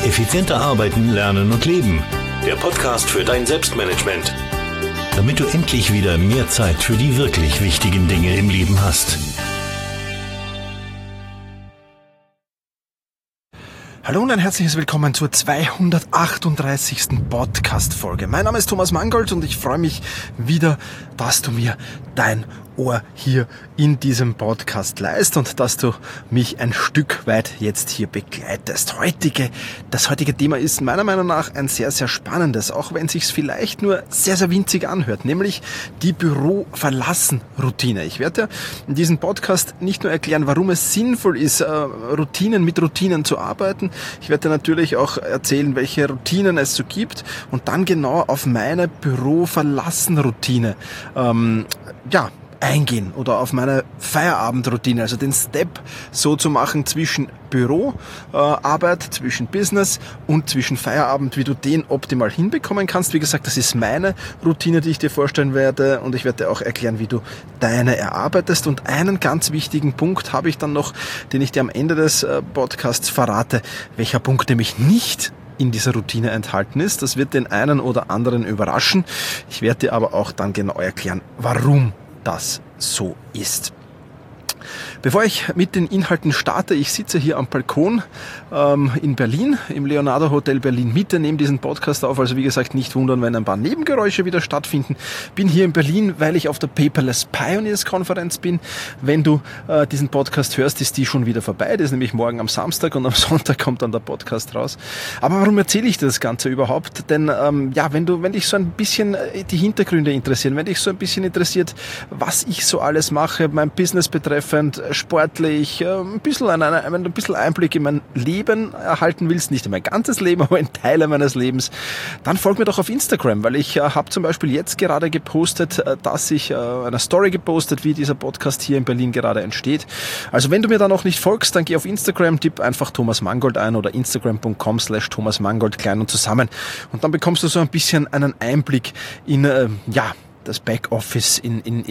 Effizienter arbeiten, lernen und leben. Der Podcast für dein Selbstmanagement. Damit du endlich wieder mehr Zeit für die wirklich wichtigen Dinge im Leben hast. Hallo und ein herzliches Willkommen zur 238. Podcast-Folge. Mein Name ist Thomas Mangold und ich freue mich wieder, dass du mir dein Ohr hier in diesem Podcast leist und dass du mich ein Stück weit jetzt hier begleitest. Das heutige Thema ist meiner Meinung nach ein sehr, sehr spannendes, auch wenn es sich vielleicht nur sehr, sehr winzig anhört, nämlich die Büro-Verlassen-Routine. Ich werde dir in diesem Podcast nicht nur erklären, warum es sinnvoll ist, mit Routinen zu arbeiten. Ich werde dir natürlich auch erzählen, welche Routinen es so gibt und dann genau auf meine Büro-Verlassen-Routine eingehen oder auf meine Feierabendroutine, also den Step so zu machen zwischen Büroarbeit, zwischen Business und zwischen Feierabend, wie du den optimal hinbekommen kannst. Wie gesagt, das ist meine Routine, die ich dir vorstellen werde und ich werde dir auch erklären, wie du deine erarbeitest. Und einen ganz wichtigen Punkt habe ich dann noch, den ich dir am Ende des Podcasts verrate, welcher Punkt nämlich nicht in dieser Routine enthalten ist. Das wird den einen oder anderen überraschen. Ich werde dir aber auch dann genau erklären, warum das so ist. Bevor ich mit den Inhalten starte, ich sitze hier am Balkon in Berlin, im Leonardo Hotel Berlin Mitte, nehme diesen Podcast auf, also wie gesagt nicht wundern, wenn ein paar Nebengeräusche wieder stattfinden. Bin hier in Berlin, weil ich auf der Paperless Pioneers Konferenz bin. Wenn du diesen Podcast hörst, ist die schon wieder vorbei, das ist nämlich morgen am Samstag und am Sonntag kommt dann der Podcast raus. Aber warum erzähle ich das Ganze überhaupt? Denn wenn dich so ein bisschen die Hintergründe interessieren, wenn dich so ein bisschen interessiert, was ich so alles mache, mein Business betreffend, sportlich, wenn du ein bisschen Einblick in mein Leben erhalten willst, nicht in mein ganzes Leben, aber in Teile meines Lebens, dann folg mir doch auf Instagram, weil ich habe zum Beispiel jetzt gerade gepostet, dass ich eine Story gepostet, wie dieser Podcast hier in Berlin gerade entsteht. Also wenn du mir da noch nicht folgst, dann geh auf Instagram, tipp einfach Thomas Mangold ein oder instagram.com/Thomas Mangold klein und zusammen und dann bekommst du so ein bisschen einen Einblick in, das Backoffice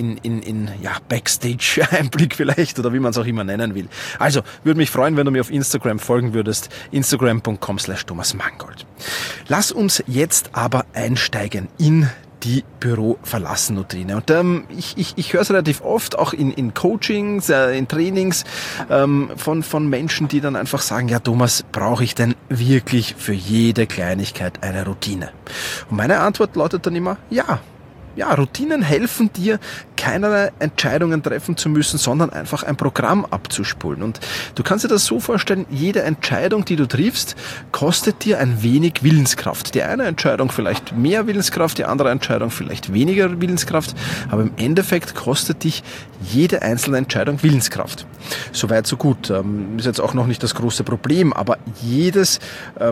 Backstage-Einblick vielleicht oder wie man es auch immer nennen will. Also, würde mich freuen, wenn du mir auf Instagram folgen würdest, instagram.com/Thomas Mangold. Lass uns jetzt aber einsteigen in die Büro-Verlassen-Routine. Und ich höre es relativ oft, auch in Coachings, in Trainings von Menschen, die dann einfach sagen, ja Thomas, brauche ich denn wirklich für jede Kleinigkeit eine Routine? Und meine Antwort lautet dann immer, ja. Ja, Routinen helfen dir, keinerlei Entscheidungen treffen zu müssen, sondern einfach ein Programm abzuspulen. Und du kannst dir das so vorstellen, jede Entscheidung, die du triffst, kostet dir ein wenig Willenskraft. Die eine Entscheidung vielleicht mehr Willenskraft, die andere Entscheidung vielleicht weniger Willenskraft, aber im Endeffekt kostet dich jede einzelne Entscheidung Willenskraft. Soweit, so gut. Ist jetzt auch noch nicht das große Problem, aber jedes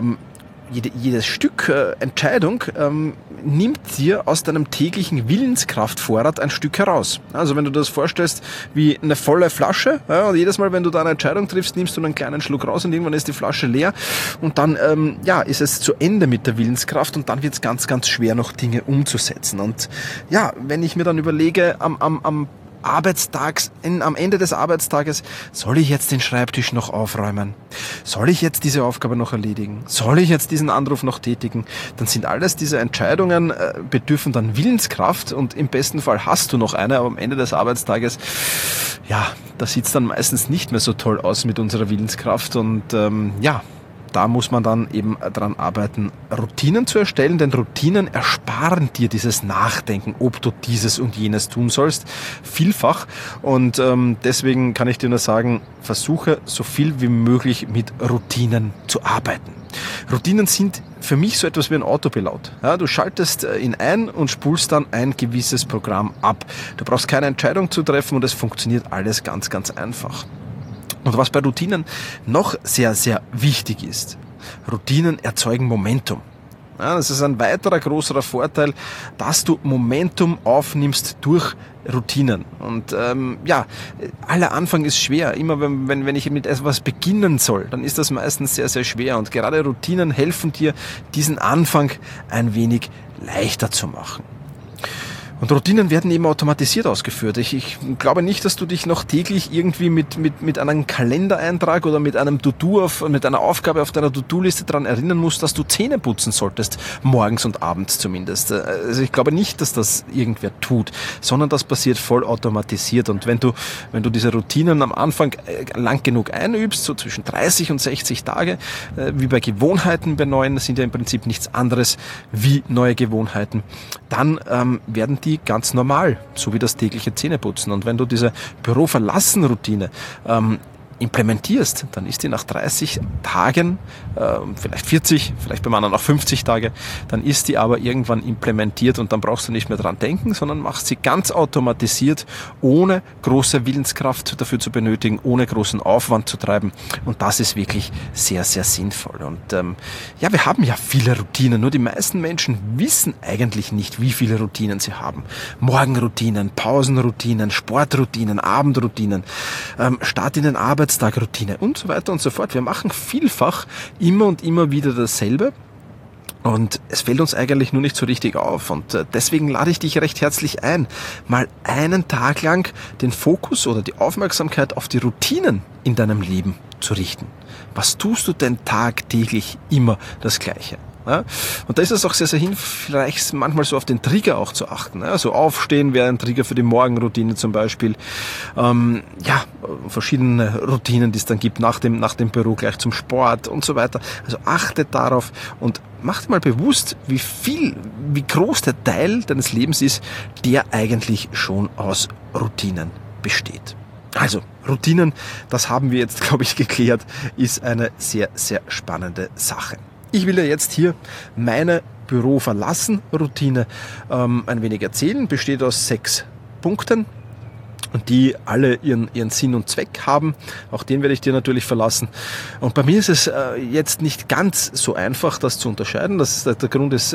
Stück Entscheidung nimmt dir aus deinem täglichen Willenskraftvorrat ein Stück heraus. Also wenn du das vorstellst wie eine volle Flasche, und jedes Mal, wenn du da eine Entscheidung triffst, nimmst du einen kleinen Schluck raus und irgendwann ist die Flasche leer und dann ist es zu Ende mit der Willenskraft und dann wird es ganz, ganz schwer, noch Dinge umzusetzen. Und ja, wenn ich mir dann überlege, am Ende des Arbeitstages, soll ich jetzt den Schreibtisch noch aufräumen? Soll ich jetzt diese Aufgabe noch erledigen? Soll ich jetzt diesen Anruf noch tätigen? Dann sind alles diese Entscheidungen, bedürfen dann Willenskraft und im besten Fall hast du noch eine, aber am Ende des Arbeitstages, da sieht's dann meistens nicht mehr so toll aus mit unserer Willenskraft und da muss man dann eben dran arbeiten, Routinen zu erstellen, denn Routinen ersparen dir dieses Nachdenken, ob du dieses und jenes tun sollst, vielfach. Und deswegen kann ich dir nur sagen, versuche so viel wie möglich mit Routinen zu arbeiten. Routinen sind für mich so etwas wie ein Autopilot. Ja, du schaltest ihn ein und spulst dann ein gewisses Programm ab. Du brauchst keine Entscheidung zu treffen und es funktioniert alles ganz, ganz einfach. Und was bei Routinen noch sehr, sehr wichtig ist, Routinen erzeugen Momentum. Ja, das ist ein weiterer großer Vorteil, dass du Momentum aufnimmst durch Routinen. Und aller Anfang ist schwer. Immer wenn ich mit etwas beginnen soll, dann ist das meistens sehr, sehr schwer. Und gerade Routinen helfen dir, diesen Anfang ein wenig leichter zu machen. Und Routinen werden eben automatisiert ausgeführt. Ich glaube nicht, dass du dich noch täglich irgendwie mit einem Kalendereintrag oder mit einem To-Do, mit einer Aufgabe auf deiner To-Do-Liste daran erinnern musst, dass du Zähne putzen solltest, morgens und abends zumindest. Also ich glaube nicht, dass das irgendwer tut, sondern das passiert voll automatisiert. Und wenn du diese Routinen am Anfang lang genug einübst, so zwischen 30 und 60 Tage, wie bei Gewohnheiten bei neuen, das sind ja im Prinzip nichts anderes wie neue Gewohnheiten, dann werden die ganz normal, so wie das tägliche Zähneputzen. Und wenn du diese Büro-Verlassen-Routine implementierst, dann ist die nach 30 Tagen, vielleicht 40, vielleicht beim anderen auch 50 Tage, dann ist die aber irgendwann implementiert und dann brauchst du nicht mehr dran denken, sondern machst sie ganz automatisiert, ohne große Willenskraft dafür zu benötigen, ohne großen Aufwand zu treiben, und das ist wirklich sehr, sehr sinnvoll. Und wir haben ja viele Routinen, nur die meisten Menschen wissen eigentlich nicht, wie viele Routinen sie haben. Morgenroutinen, Pausenroutinen, Sportroutinen, Abendroutinen, Start in den Arbeitstag, Routine und so weiter und so fort. Wir machen vielfach immer und immer wieder dasselbe und es fällt uns eigentlich nur nicht so richtig auf. Und deswegen lade ich dich recht herzlich ein, mal einen Tag lang den Fokus oder die Aufmerksamkeit auf die Routinen in deinem Leben zu richten. Was tust du denn tagtäglich immer das Gleiche? Ja, und da ist es auch sehr, sehr hilfreich, manchmal so auf den Trigger auch zu achten. Also aufstehen wäre ein Trigger für die Morgenroutine zum Beispiel. Verschiedene Routinen, die es dann gibt nach dem Büro, gleich zum Sport und so weiter. Also achte darauf und mach dir mal bewusst, wie groß der Teil deines Lebens ist, der eigentlich schon aus Routinen besteht. Also Routinen, das haben wir jetzt, glaube ich, geklärt, ist eine sehr, sehr spannende Sache. Ich will dir jetzt hier meine Büro-Verlassen-Routine ein wenig erzählen. Besteht aus 6 Punkten, die alle ihren Sinn und Zweck haben. Auch den werde ich dir natürlich verlassen. Und bei mir ist es jetzt nicht ganz so einfach, das zu unterscheiden. Der Grund ist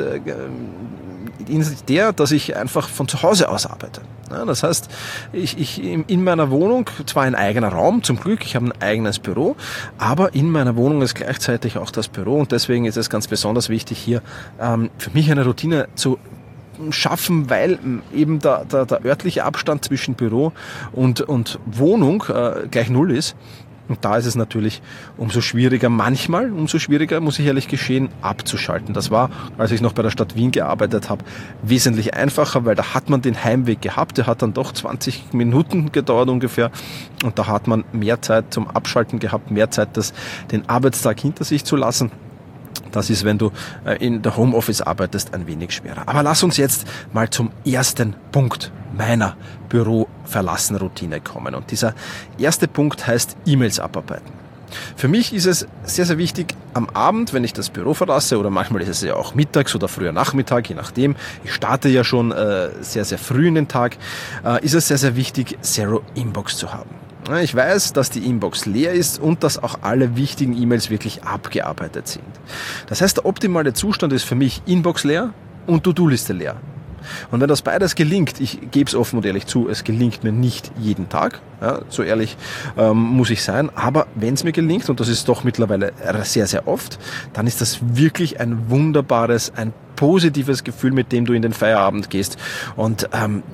der, dass ich einfach von zu Hause aus arbeite. Ja, das heißt, ich in meiner Wohnung, zwar ein eigener Raum, zum Glück, ich habe ein eigenes Büro, aber in meiner Wohnung ist gleichzeitig auch das Büro und deswegen ist es ganz besonders wichtig, hier für mich eine Routine zu schaffen, weil eben der örtliche Abstand zwischen Büro und Wohnung gleich 0 ist. Und da ist es natürlich umso schwieriger, muss ich ehrlich gestehen, abzuschalten. Das war, als ich noch bei der Stadt Wien gearbeitet habe, wesentlich einfacher, weil da hat man den Heimweg gehabt. Der hat dann doch 20 Minuten gedauert ungefähr. Und da hat man mehr Zeit zum Abschalten gehabt, mehr Zeit, den Arbeitstag hinter sich zu lassen. Das ist, wenn du in der Homeoffice arbeitest, ein wenig schwerer. Aber lass uns jetzt mal zum ersten Punkt meiner Büro-Verlassen-Routine kommen. Und dieser erste Punkt heißt E-Mails abarbeiten. Für mich ist es sehr, sehr wichtig, am Abend, wenn ich das Büro verlasse, oder manchmal ist es ja auch mittags oder früher Nachmittag, je nachdem, ich starte ja schon sehr, sehr früh in den Tag, ist es sehr, sehr wichtig, Zero Inbox zu haben. Ich weiß, dass die Inbox leer ist und dass auch alle wichtigen E-Mails wirklich abgearbeitet sind. Das heißt, der optimale Zustand ist für mich Inbox leer und To-Do-Liste leer. Und wenn das beides gelingt, ich gebe es offen und ehrlich zu, es gelingt mir nicht jeden Tag, ja, so ehrlich muss ich sein, aber wenn es mir gelingt, und das ist doch mittlerweile sehr, sehr oft, dann ist das wirklich ein wunderbares, ein positives Gefühl, mit dem du in den Feierabend gehst und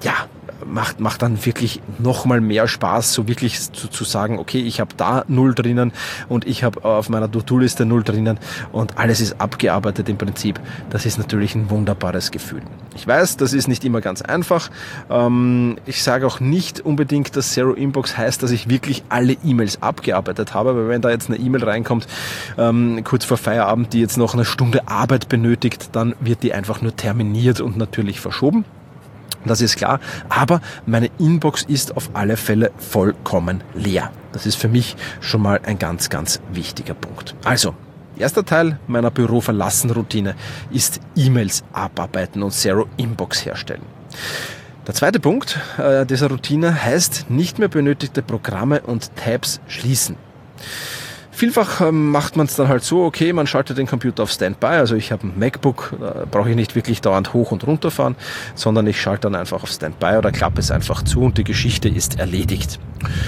macht dann wirklich nochmal mehr Spaß, so wirklich zu sagen, okay, ich habe da 0 drinnen und ich habe auf meiner To-Do-Liste 0 drinnen und alles ist abgearbeitet im Prinzip. Das ist natürlich ein wunderbares Gefühl. Ich weiß, das ist nicht immer ganz einfach. Ich sage auch nicht unbedingt, dass Zero Inbox heißt, dass ich wirklich alle E-Mails abgearbeitet habe, weil wenn da jetzt eine E-Mail reinkommt, kurz vor Feierabend, die jetzt noch eine Stunde Arbeit benötigt, dann wird die einfach nur terminiert und natürlich verschoben. Das ist klar, aber meine Inbox ist auf alle Fälle vollkommen leer. Das ist für mich schon mal ein ganz, ganz wichtiger Punkt. Also, erster Teil meiner Büro-Verlassen-Routine ist E-Mails abarbeiten und Zero Inbox herstellen. Der zweite Punkt dieser Routine heißt, nicht mehr benötigte Programme und Tabs schließen. Vielfach macht man es dann halt so, okay, man schaltet den Computer auf Standby, also ich habe ein MacBook, da brauche ich nicht wirklich dauernd hoch und runter fahren, sondern ich schalte dann einfach auf Standby oder klappe es einfach zu und die Geschichte ist erledigt.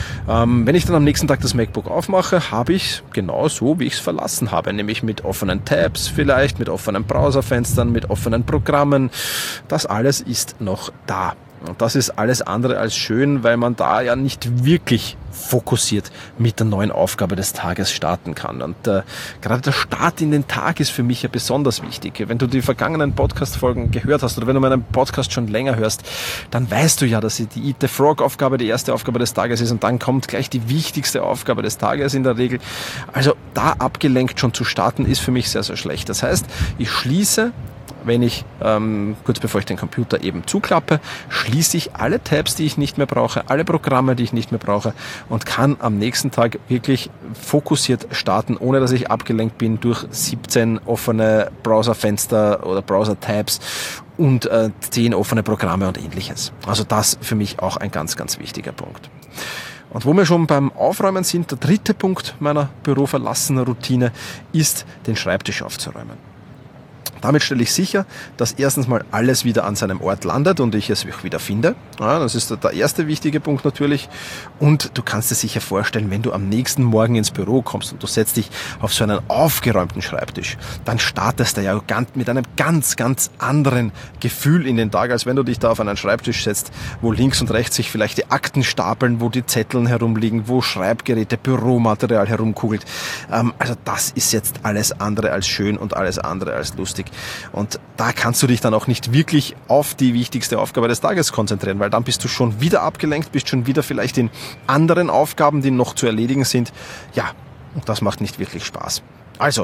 Wenn ich dann am nächsten Tag das MacBook aufmache, habe ich genau so, wie ich es verlassen habe, nämlich mit offenen Tabs vielleicht, mit offenen Browserfenstern, mit offenen Programmen. Das alles ist noch da. Und das ist alles andere als schön, weil man da ja nicht wirklich fokussiert mit der neuen Aufgabe des Tages starten kann. Und gerade der Start in den Tag ist für mich ja besonders wichtig. Wenn du die vergangenen Podcast-Folgen gehört hast oder wenn du meinen Podcast schon länger hörst, dann weißt du ja, dass die Eat the Frog-Aufgabe die erste Aufgabe des Tages ist und dann kommt gleich die wichtigste Aufgabe des Tages in der Regel. Also da abgelenkt schon zu starten, ist für mich sehr, sehr schlecht. Das heißt, ich schließe, wenn ich, kurz bevor ich den Computer eben zuklappe, schließe ich alle Tabs, die ich nicht mehr brauche, alle Programme, die ich nicht mehr brauche und kann am nächsten Tag wirklich fokussiert starten, ohne dass ich abgelenkt bin durch 17 offene Browserfenster oder Browser-Tabs und 10 offene Programme und ähnliches. Also das für mich auch ein ganz, ganz wichtiger Punkt. Und wo wir schon beim Aufräumen sind, der dritte Punkt meiner Büroverlassen-Routine ist, den Schreibtisch aufzuräumen. Damit stelle ich sicher, dass erstens mal alles wieder an seinem Ort landet und ich es wieder finde. Ja, das ist der erste wichtige Punkt natürlich. Und du kannst dir sicher vorstellen, wenn du am nächsten Morgen ins Büro kommst und du setzt dich auf so einen aufgeräumten Schreibtisch, dann startest du ja mit einem ganz, ganz anderen Gefühl in den Tag, als wenn du dich da auf einen Schreibtisch setzt, wo links und rechts sich vielleicht die Akten stapeln, wo die Zetteln herumliegen, wo Schreibgeräte, Büromaterial herumkugelt. Also das ist jetzt alles andere als schön und alles andere als lustig. Und da kannst du dich dann auch nicht wirklich auf die wichtigste Aufgabe des Tages konzentrieren, weil dann bist du schon wieder abgelenkt, bist schon wieder vielleicht in anderen Aufgaben, die noch zu erledigen sind. Ja, und das macht nicht wirklich Spaß. Also,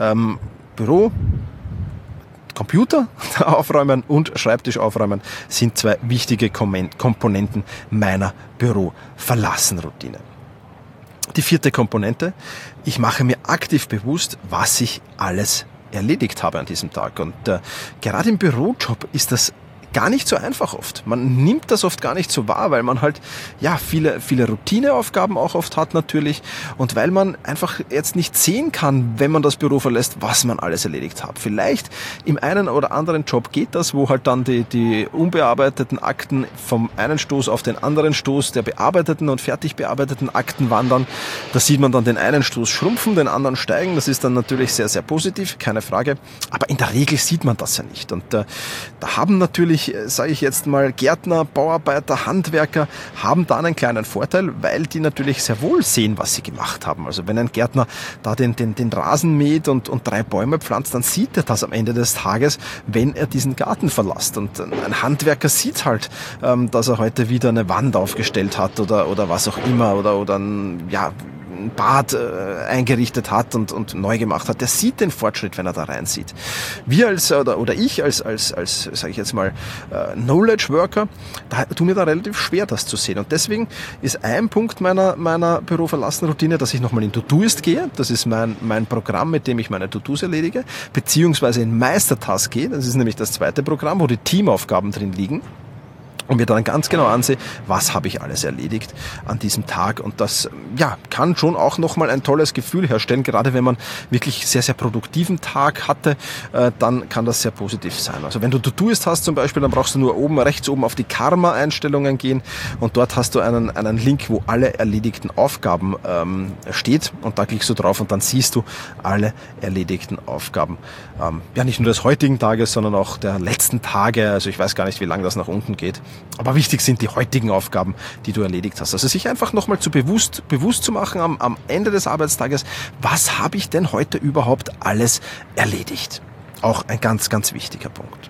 Büro, Computer aufräumen und Schreibtisch aufräumen sind zwei wichtige Komponenten meiner Büro-Verlassen-Routine. Die vierte Komponente, ich mache mir aktiv bewusst, was ich alles erledigt habe an diesem Tag. Und gerade im Bürojob ist das gar nicht so einfach oft. Man nimmt das oft gar nicht so wahr, weil man halt ja viele Routineaufgaben auch oft hat natürlich und weil man einfach jetzt nicht sehen kann, wenn man das Büro verlässt, was man alles erledigt hat. Vielleicht im einen oder anderen Job geht das, wo halt dann die unbearbeiteten Akten vom einen Stoß auf den anderen Stoß der bearbeiteten und fertig bearbeiteten Akten wandern. Da sieht man dann den einen Stoß schrumpfen, den anderen steigen. Das ist dann natürlich sehr, sehr positiv, keine Frage. Aber in der Regel sieht man das ja nicht. Und da haben natürlich, sage ich jetzt mal, Gärtner, Bauarbeiter, Handwerker haben da einen kleinen Vorteil, weil die natürlich sehr wohl sehen, was sie gemacht haben. Also wenn ein Gärtner da den Rasen mäht und 3 Bäume pflanzt, dann sieht er das am Ende des Tages, wenn er diesen Garten verlässt. Und ein Handwerker sieht halt, dass er heute wieder eine Wand aufgestellt hat oder was auch immer oder ein Bad eingerichtet hat und neu gemacht hat. Der sieht den Fortschritt, wenn er da reinsieht. Wir oder ich als sage ich jetzt mal, Knowledge Worker, da tut mir da relativ schwer, das zu sehen. Und deswegen ist ein Punkt meiner Büroverlassen-Routine, dass ich nochmal in To-Doist gehe. Das ist mein Programm, mit dem ich meine To-Dos erledige, beziehungsweise in Meistertask gehe. Das ist nämlich das zweite Programm, wo die Teamaufgaben drin liegen. Und mir dann ganz genau ansehen, was habe ich alles erledigt an diesem Tag. Und das kann schon auch nochmal ein tolles Gefühl herstellen. Gerade wenn man wirklich sehr, sehr produktiven Tag hatte, dann kann das sehr positiv sein. Also wenn du To-Doist hast zum Beispiel, dann brauchst du nur rechts oben auf die Karma-Einstellungen gehen. Und dort hast du einen Link, wo alle erledigten Aufgaben steht. Und da klickst du drauf und dann siehst du alle erledigten Aufgaben. Nicht nur des heutigen Tages, sondern auch der letzten Tage. Also ich weiß gar nicht, wie lange das nach unten geht. Aber wichtig sind die heutigen Aufgaben, die du erledigt hast. Also sich einfach nochmal bewusst zu machen am Ende des Arbeitstages, was habe ich denn heute überhaupt alles erledigt? Auch ein ganz, ganz wichtiger Punkt.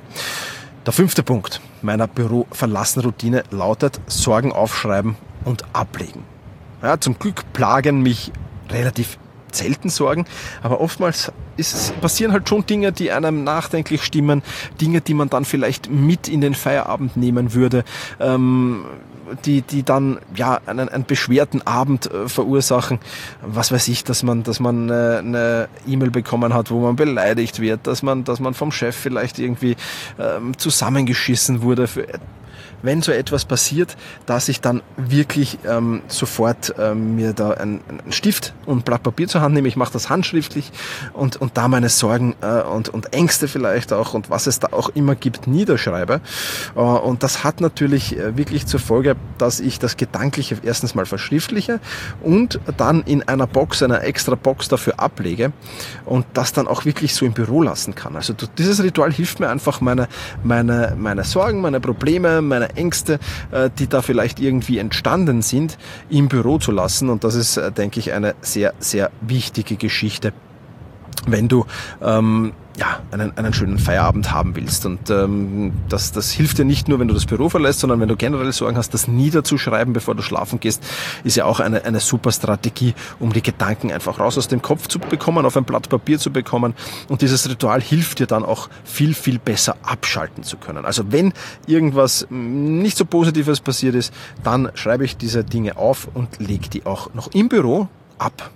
Der 5. Punkt meiner Büro-Verlassen-Routine lautet Sorgen aufschreiben und ablegen. Ja, zum Glück plagen mich relativ selten Sorgen, aber oftmals passieren halt schon Dinge, die einem nachdenklich stimmen, Dinge, die man dann vielleicht mit in den Feierabend nehmen würde, die dann einen beschwerten Abend verursachen. Was weiß ich, dass man eine E-Mail bekommen hat, wo man beleidigt wird, dass man vom Chef vielleicht irgendwie zusammengeschissen wurde. wenn so etwas passiert, dass ich dann wirklich sofort mir da einen Stift und ein Blatt Papier zur Hand nehme. Ich mache das handschriftlich und da meine Sorgen und Ängste vielleicht auch und was es da auch immer gibt, niederschreibe. Und das hat natürlich wirklich zur Folge, dass ich das Gedankliche erstens mal verschriftliche und dann in einer Box, einer extra Box dafür ablege und das dann auch wirklich so im Büro lassen kann. Also dieses Ritual hilft mir einfach, meine Sorgen, meine Probleme, meine Ängste, die da vielleicht irgendwie entstanden sind, im Büro zu lassen. Und das ist, denke ich, eine sehr, sehr wichtige Geschichte, wenn du einen schönen Feierabend haben willst. Und das hilft dir nicht nur, wenn du das Büro verlässt, sondern wenn du generell Sorgen hast, das niederzuschreiben, bevor du schlafen gehst, ist ja auch eine super Strategie, um die Gedanken einfach raus aus dem Kopf zu bekommen, auf ein Blatt Papier zu bekommen. Und dieses Ritual hilft dir dann auch viel, viel besser abschalten zu können. Also wenn irgendwas nicht so Positives passiert ist, dann schreibe ich diese Dinge auf und lege die auch noch im Büro ab.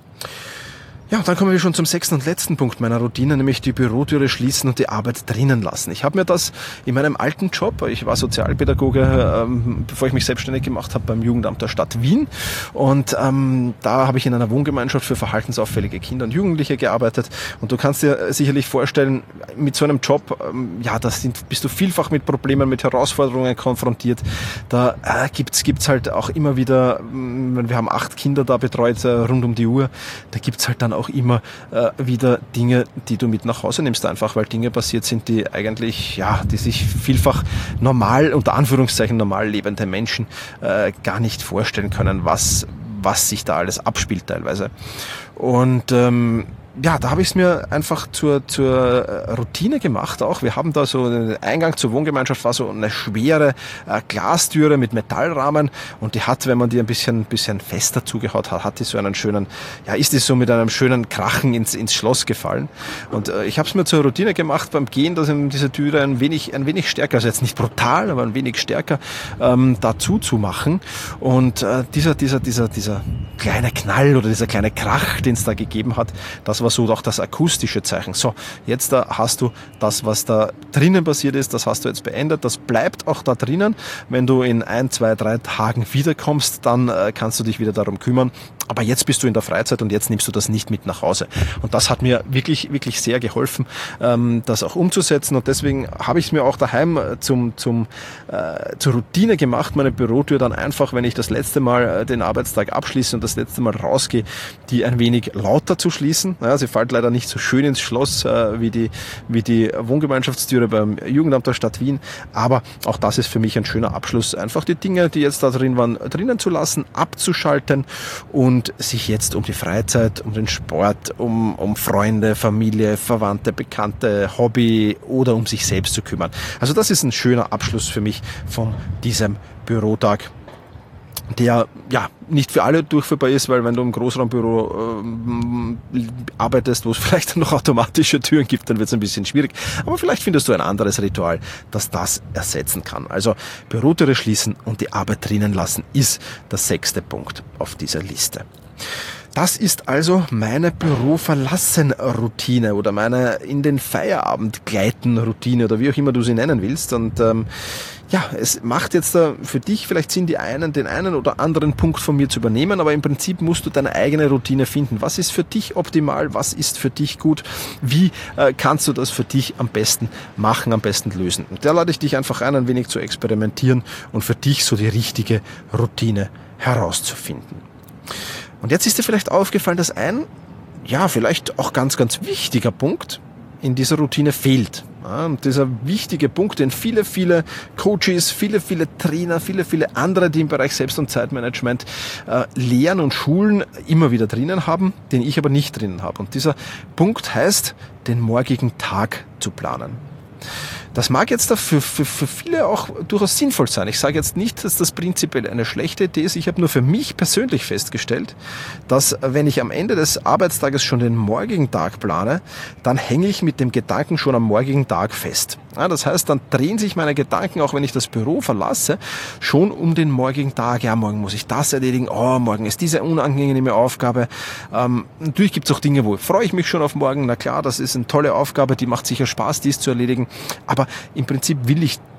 Ja, und dann kommen wir schon zum 6. und letzten Punkt meiner Routine, nämlich die Bürotüre schließen und die Arbeit drinnen lassen. Ich habe mir das in meinem alten Job, ich war Sozialpädagoge, bevor ich mich selbstständig gemacht habe beim Jugendamt der Stadt Wien, und da habe ich in einer Wohngemeinschaft für verhaltensauffällige Kinder und Jugendliche gearbeitet, und du kannst dir sicherlich vorstellen, mit so einem Job, bist du vielfach mit Problemen, mit Herausforderungen konfrontiert. Da gibt's halt auch immer wieder, wir haben 8 Kinder da betreut rund um die Uhr, da gibt's halt dann auch immer wieder Dinge, die du mit nach Hause nimmst, einfach weil Dinge passiert sind, die eigentlich, die sich vielfach normal, unter Anführungszeichen normal lebende Menschen gar nicht vorstellen können, was sich da alles abspielt teilweise. Und da habe ich es mir einfach zur Routine gemacht auch. Wir haben da so den Eingang zur Wohngemeinschaft, war so eine schwere Glastüre mit Metallrahmen, und die hat, wenn man die ein bisschen fester zugehaut hat, hat die so einen schönen, ist die so mit einem schönen Krachen ins Schloss gefallen. Und ich habe es mir zur Routine gemacht beim Gehen, dass eben diese Türe ein wenig stärker, also jetzt nicht brutal, aber ein wenig stärker dazu zu machen. Und dieser kleine Knall oder dieser kleine Krach, den es da gegeben hat, das war so auch das akustische Zeichen. So, jetzt hast du das, was da drinnen passiert ist, das hast du jetzt beendet, das bleibt auch da drinnen. Wenn du in 1, 2, 3 Tagen wiederkommst, dann kannst du dich wieder darum kümmern. Aber jetzt bist du in der Freizeit und jetzt nimmst du das nicht mit nach Hause. Und das hat mir wirklich, wirklich sehr geholfen, das auch umzusetzen. Und deswegen habe ich es mir auch daheim zur Routine gemacht, meine Bürotür dann einfach, wenn ich das letzte Mal den Arbeitstag abschließe und das letzte Mal rausgehe, die ein wenig lauter zu schließen. Ja, sie fällt leider nicht so schön ins Schloss wie die Wohngemeinschaftstüre beim Jugendamt der Stadt Wien. Aber auch das ist für mich ein schöner Abschluss. Einfach die Dinge, die jetzt da drin waren, drinnen zu lassen, abzuschalten und sich jetzt um die Freizeit, um den Sport, um Freunde, Familie, Verwandte, Bekannte, Hobby oder um sich selbst zu kümmern. Also das ist ein schöner Abschluss für mich von diesem Bürotag, der nicht für alle durchführbar ist, weil wenn du im Großraumbüro arbeitest, wo es vielleicht noch automatische Türen gibt, dann wird es ein bisschen schwierig. Aber vielleicht findest du ein anderes Ritual, das ersetzen kann. Also Bürotüre schließen und die Arbeit drinnen lassen ist der 6. Punkt auf dieser Liste. Das ist also meine Büro-Verlassen-Routine oder meine in den Feierabend gleiten Routine oder wie auch immer du sie nennen willst. Und es macht jetzt für dich vielleicht Sinn, den einen oder anderen Punkt von mir zu übernehmen, aber im Prinzip musst du deine eigene Routine finden. Was ist für dich optimal? Was ist für dich gut? Wie kannst du das für dich am besten machen, am besten lösen? Und da lade ich dich einfach ein wenig zu experimentieren und für dich so die richtige Routine herauszufinden. Und jetzt ist dir vielleicht aufgefallen, dass vielleicht auch ganz, ganz wichtiger Punkt in dieser Routine fehlt. Ja, und dieser wichtige Punkt, den viele, viele Coaches, viele, viele Trainer, viele, viele andere, die im Bereich Selbst- und Zeitmanagement lehren und schulen, immer wieder drinnen haben, den ich aber nicht drinnen habe. Und dieser Punkt heißt, den morgigen Tag zu planen. Das mag jetzt für viele auch durchaus sinnvoll sein. Ich sage jetzt nicht, dass das prinzipiell eine schlechte Idee ist. Ich habe nur für mich persönlich festgestellt, dass wenn ich am Ende des Arbeitstages schon den morgigen Tag plane, dann hänge ich mit dem Gedanken schon am morgigen Tag fest. Ja, das heißt, dann drehen sich meine Gedanken, auch wenn ich das Büro verlasse, schon um den morgigen Tag. Ja, morgen muss ich das erledigen. Oh, morgen ist diese unangenehme Aufgabe. Natürlich gibt es auch Dinge, wo freue ich mich schon auf morgen. Na klar, das ist eine tolle Aufgabe, die macht sicher Spaß, dies zu erledigen. Aber im Prinzip will ich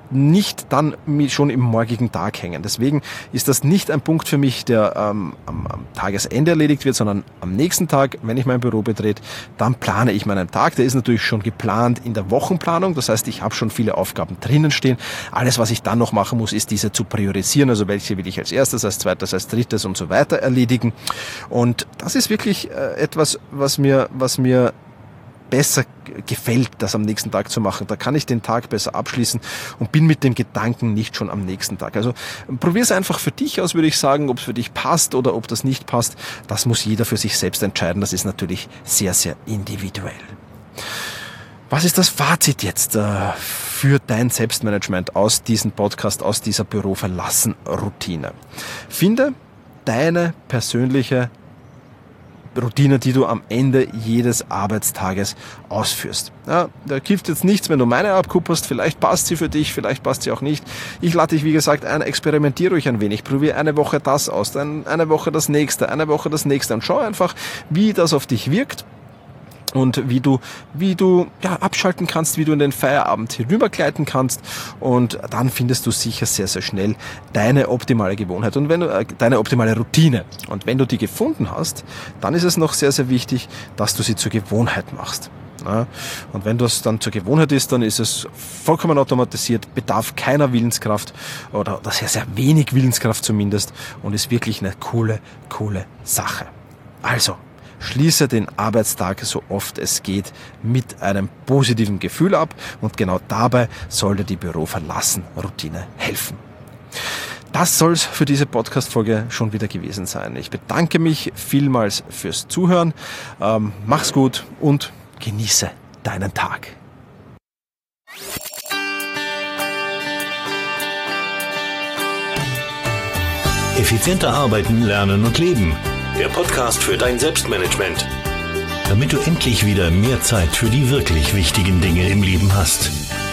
nicht dann schon im morgigen Tag hängen. Deswegen ist das nicht ein Punkt für mich, der am Tagesende erledigt wird, sondern am nächsten Tag, wenn ich mein Büro betrete, dann plane ich meinen Tag. Der ist natürlich schon geplant in der Wochenplanung. Das heißt, ich habe schon viele Aufgaben drinnen stehen. Alles, was ich dann noch machen muss, ist diese zu priorisieren. Also welche will ich als erstes, als zweites, als drittes und so weiter erledigen. Und das ist wirklich etwas, was mir besser gefällt, das am nächsten Tag zu machen. Da kann ich den Tag besser abschließen und bin mit dem Gedanken nicht schon am nächsten Tag. Also probier es einfach für dich aus, würde ich sagen, ob es für dich passt oder ob das nicht passt. Das muss jeder für sich selbst entscheiden. Das ist natürlich sehr, sehr individuell. Was ist das Fazit jetzt für dein Selbstmanagement aus diesem Podcast, aus dieser Büro-Verlassen-Routine? Finde deine persönliche Routine, die du am Ende jedes Arbeitstages ausführst. Ja, da hilft jetzt nichts, wenn du meine abkupperst. Vielleicht passt sie für dich, vielleicht passt sie auch nicht. Ich lade dich, wie gesagt, ein, experimentiere ruhig ein wenig. Probiere eine Woche das aus, dann eine Woche das nächste, eine Woche das nächste und schau einfach, wie das auf dich wirkt. Und wie du abschalten kannst, wie du in den Feierabend hinübergleiten kannst, und dann findest du sicher sehr, sehr schnell deine optimale Gewohnheit und deine optimale Routine. Und wenn du die gefunden hast, dann ist es noch sehr, sehr wichtig, dass du sie zur Gewohnheit machst. Ja, und wenn das dann zur Gewohnheit ist, dann ist es vollkommen automatisiert, bedarf keiner Willenskraft oder sehr, sehr wenig Willenskraft zumindest, und ist wirklich eine coole Sache. Also, schließe den Arbeitstag so oft es geht mit einem positiven Gefühl ab, und genau dabei soll dir die Büro-Verlassen-Routine helfen. Das soll es für diese Podcast-Folge schon wieder gewesen sein. Ich bedanke mich vielmals fürs Zuhören. Mach's gut und genieße deinen Tag. Effizienter arbeiten, lernen und leben. Der Podcast für dein Selbstmanagement. Damit du endlich wieder mehr Zeit für die wirklich wichtigen Dinge im Leben hast.